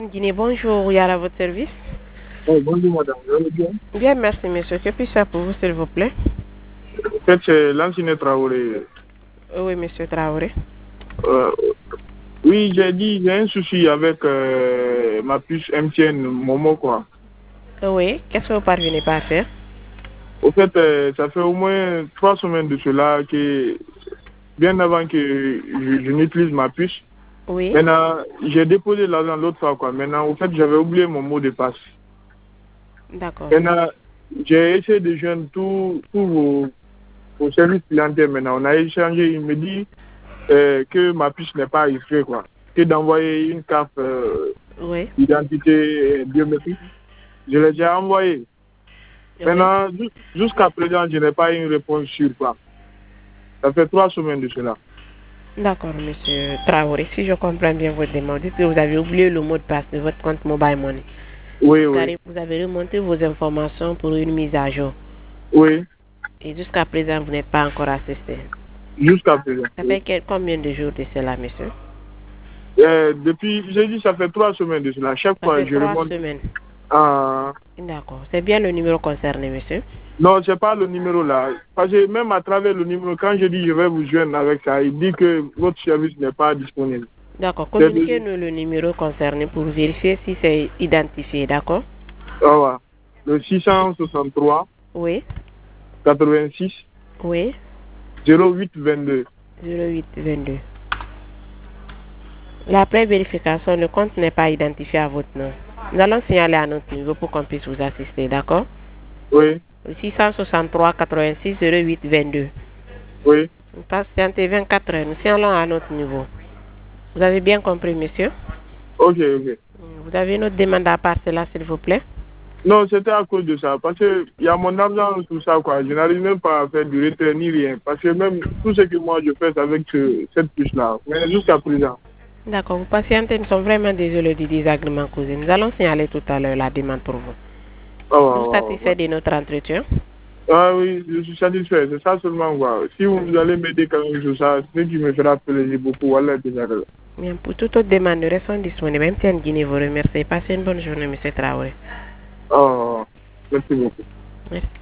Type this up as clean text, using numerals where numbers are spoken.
Guinée, bonjour, Yara, à votre service. Bonjour madame, vous allez bien? Bien, merci monsieur. Que puis-je faire pour vous, s'il vous plaît? En fait, c'est l'ancien Traoré. Oui, monsieur Traoré. Euh, oui, j'ai un souci avec ma puce MTN Momo, quoi. Oui, qu'est-ce que vous parvenez pas à faire? Au fait, ça fait au moins 3 semaines de cela que, bien avant que je n'utilise ma puce, Oui, maintenant, j'ai déposé l'argent l'autre fois, quoi. Maintenant, au fait, j'avais oublié mon mot de passe. d'accord. Maintenant, j'ai essayé de joindre tous vos services clientèles maintenant. On a échangé, il me dit que ma puce n'est pas enregistrée, quoi. Que d'envoyer une carte Oui, d'identité biométrique. Je l'ai déjà envoyé. oui. Maintenant, jusqu'à présent, je n'ai pas eu une réponse sûre, quoi. Ça fait 3 semaines de cela. D'accord, monsieur Traoré. Si je comprends bien votre demande, dites que vous avez oublié le mot de passe de votre compte Mobile Money. Oui, oui. Vous avez remonté vos informations pour une mise à jour. Oui, Et jusqu'à présent, vous n'êtes pas encore assisté. jusqu'à présent. Ça Oui. fait combien de jours de cela, monsieur? Depuis, j'ai dit, ça fait 3 semaines de cela. Chaque Ça fois, fait je trois remonte. semaines. à... D'accord. C'est bien le numéro concerné, monsieur? Non, c'est pas le numéro là. Parce que même à travers le numéro, quand je dis je vais vous joindre avec ça, il dit que votre service n'est pas disponible. D'accord. C'est le... Communiquez-nous le numéro concerné pour vérifier si c'est identifié, d'accord? Ah, ouais. Le 663 Oui, 86 oui, 08 22. 0822. Après vérification, le compte n'est pas identifié à votre nom. Nous allons signaler à notre niveau pour qu'on puisse vous assister, d'accord? Oui, 663 86 08 22. oui. Patientez 24 heures. Nous signalons à notre niveau. Vous avez bien compris, monsieur? Ok, ok. Vous avez une autre demande à part cela, s'il vous plaît? Non, c'était à cause de ça. Parce que il y a mon argent, tout ça, quoi. Je n'arrive même pas à faire du retrait ni rien. Parce que même tout ce que moi je fais, c'est avec cette puce-là. Mais jusqu'à présent. D'accord, vous patientez. Nous sommes vraiment désolés du désagrément causé. Nous allons signaler tout à l'heure la demande pour vous. Ah, ouais, Vous ouais, satisfait ouais. de notre entretien? Ah oui, je suis satisfait. C'est ça seulement, quoi. Si vous allez m'aider quand même sur ça, c'est ce qui me fera plaisir beaucoup. Voilà, déjà. Bien, pour toute autre demande, nous restons disponibles. MTN Guinée vous remercie. Passez une bonne journée, monsieur Traoré. Ah, merci beaucoup. Merci.